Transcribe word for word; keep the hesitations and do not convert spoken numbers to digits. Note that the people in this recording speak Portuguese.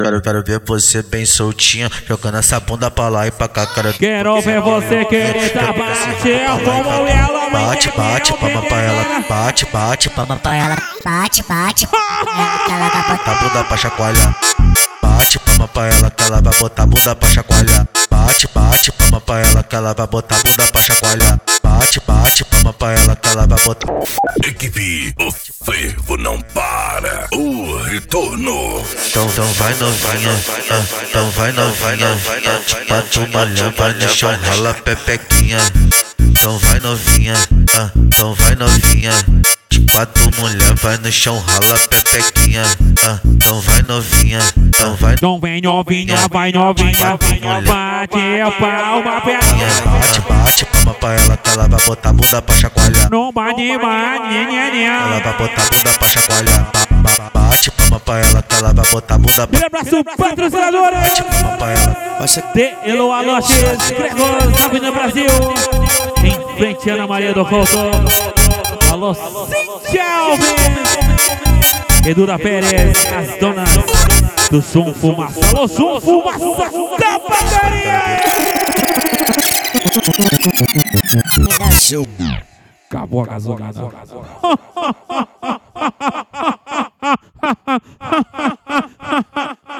Quero, quero ver você bem soltinha, jogando essa bunda pra lá e pra cá. Quero, quero ver você querer tá batendo como ela. Bate, bate, palma pra ela. Bate, bate, palma pra ela. Bate, bate, ela vai botar a bunda pra chacoalhar. Bate, palma pra ela que ela vai botar a bunda pra chacoalhar. Bate, bate, palma pra ela que ela vai botar a bunda pra chacoalhar. Bate, bate, palma pra ela que ela vai botar. Equipe, o fervo não para. O retorno. Então, então vai novinha, ah, então vai novinha, ah, te bato uma lhama no chão, rola pepequinha. Então vai novinha, ah, então vai novinha. Quatro mulher vai no chão, rala pepequinha. Ah, então vai novinha, então vai. Então vem novinha, vai novinha, bate a palma pra ela. Bate, bate, palma pra ela que ela vai botar a bunda pra chacoalhar. Não bate, bate, ela vai botar a bunda pra chacoalhar. Bate, palma pra ela que ela vai botar a bunda pra. Aquele abraço, patrocinador. Bate, palma pra ela. De Elo Alote, Gregor, salve no Brasil. Em frente a Ana Maria do Couto. Alô, Cintia Alves, Edura Pérez, as donas do som fumaça. Alô, som fumaça da padaria. seu Acabou a gasolina.